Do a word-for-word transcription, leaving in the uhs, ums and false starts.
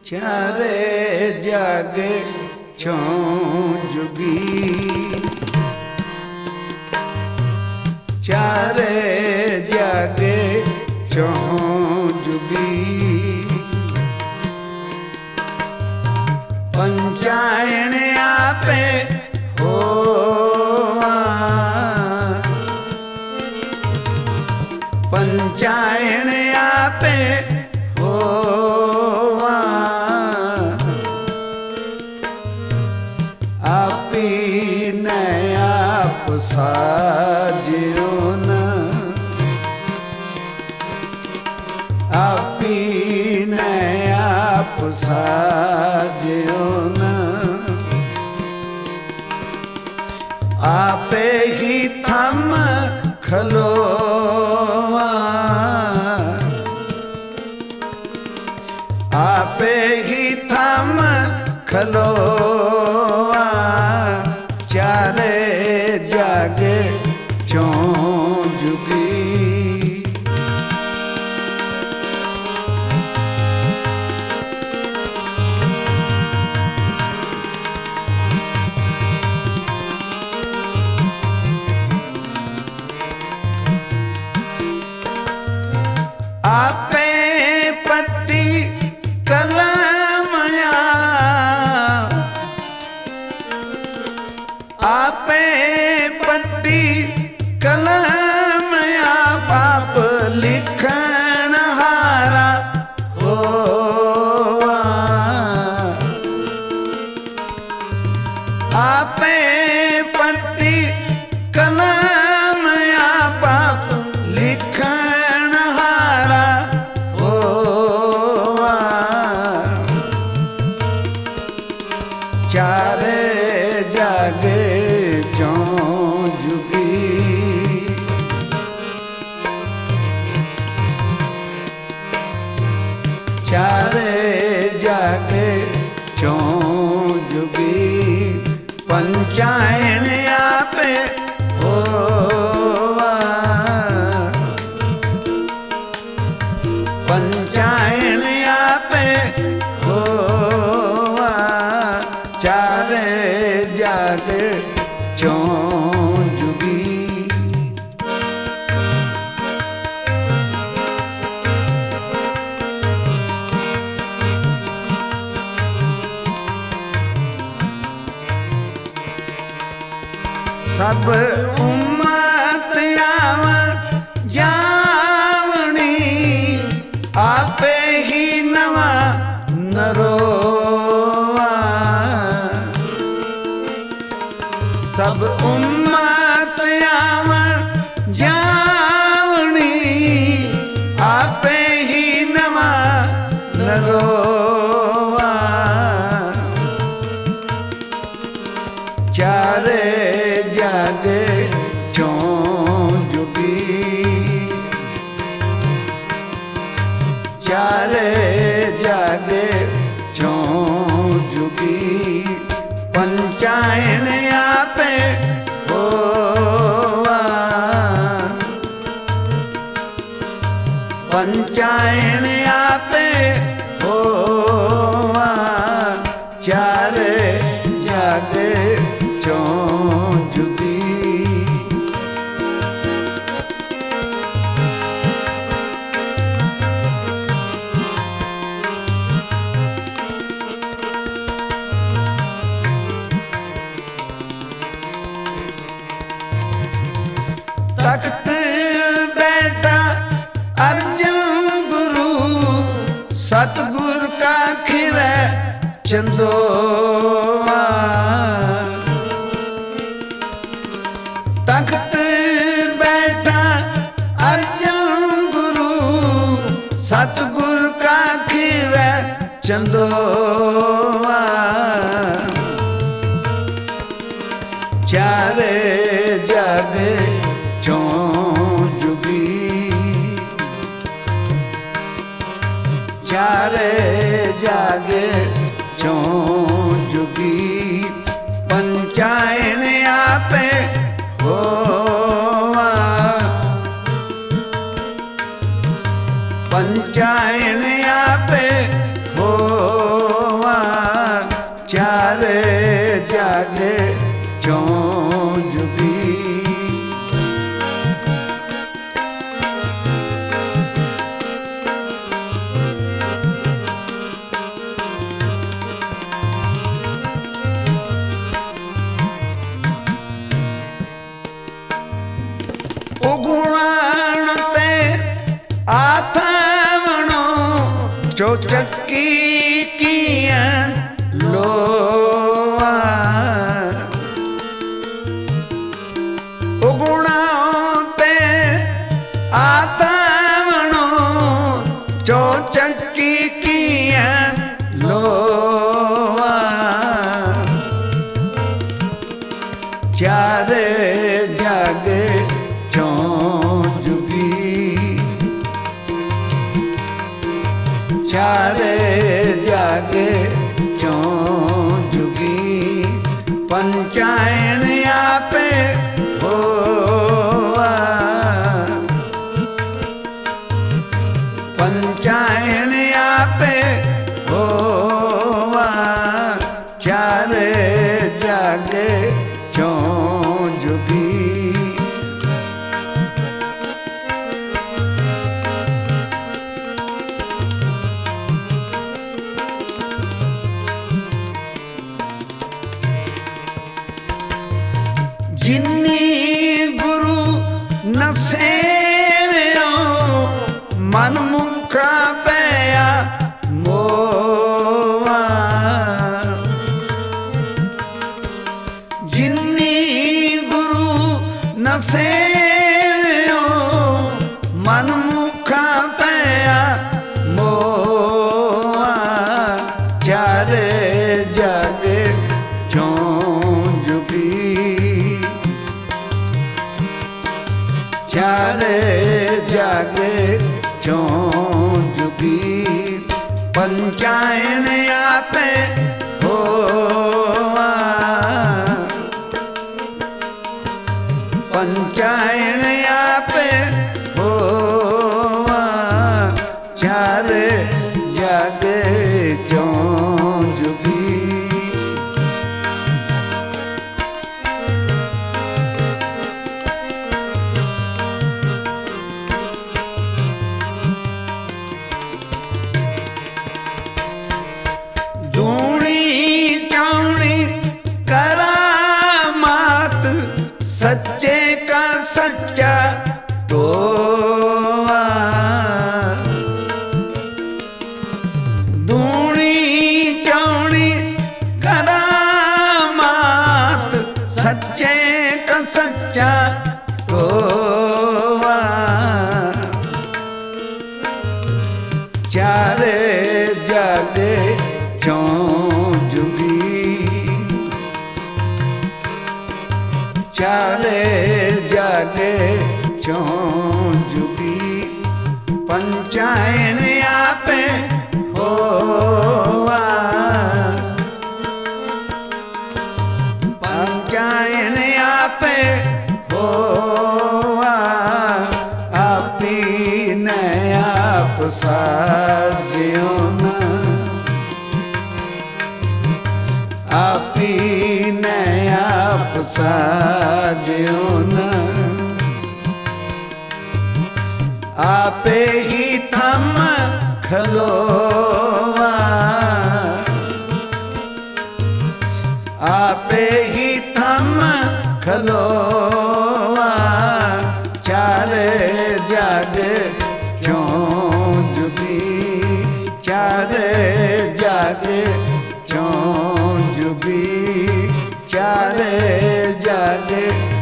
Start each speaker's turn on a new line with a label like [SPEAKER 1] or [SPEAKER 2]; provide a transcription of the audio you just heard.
[SPEAKER 1] चारे जग चौं जुगी, चारे जग चौं जुगी। पंचायन आपे होवा, पंचायन आपे होवा। आपी ने आप साजियो न, आपी ने आप साजियो न। आपे ही थम खलोवा, आपे ही थम खलोवा। चारे जग चौं जुगी, आपे पट्टी कलमया, आपे पट्टी कलमया। पाप लिखन हारा होवा, आपे पट्टी कलमया। पाप लिखन हारा होवा। चारे जग चौं जुगी, चारे जग चौं जुगी। पंचायन आपे होवा, पंचायन आपे होवा। चारे जग चौं जुगी, सब उम्मत आवन जावनी। आपे ही नवा नरोवा, सब उम्मत आवन जावनी। आपे ही नवा नरोवा। चारे जग चौं जुगी, चारे जग चौं जुगी। पंचायन आपे होवा, पंचायन आपे होवा। चारे जग चौं जुगी, तख्त बैठा अर्जन गुरु। सतगुर का खिरै चंदोवा, तख्त बैठा अर्जन गुरु। सतगुर का खिरै चंदोवा। चारे जग चौं जुगी, चारे जग चौं जुगी। पंचायन आपे होवा, पंचायन आपे हो जागे चौं जुगी। उगुण ते आथावणो चौचक्की कीअं लोआ। उगुण ते आथावणो चौचक्की कीअं लोआ। चार जागे चौं जुगी। चार जागे चौं जुगी। पंचायन आपे होआ। पंचायन आपे होआ। चार जागे चौं जुगी। जिन्नी गुरु न सेवियो मन मुखा पया मोआ। जिन्नी गुरु न सेवियो मन मुखा पया मोआ। चार जागे चौं जुगी। चार जागे चौं जुगी। पंचायन आपे होआ। पंचायन आपे होआ। चार जागे चौं जुगी। सच्चे का सच्चा टोआ। दूनी चौड़ी करामात सच्चे का सच्चा टोआ। चार जागे चौं जुगी। चार जागे चौं जुगी। पंचायन आपे होआ। पंचायन आपे होआ। आपी ने आप साजियो न। आपी ने आप साजियो न। आपे ही थम खलोआ। आपे ही थम खलोआ। चार जागे चौं जुगी। चार जागे चौं जुगी। चार जागे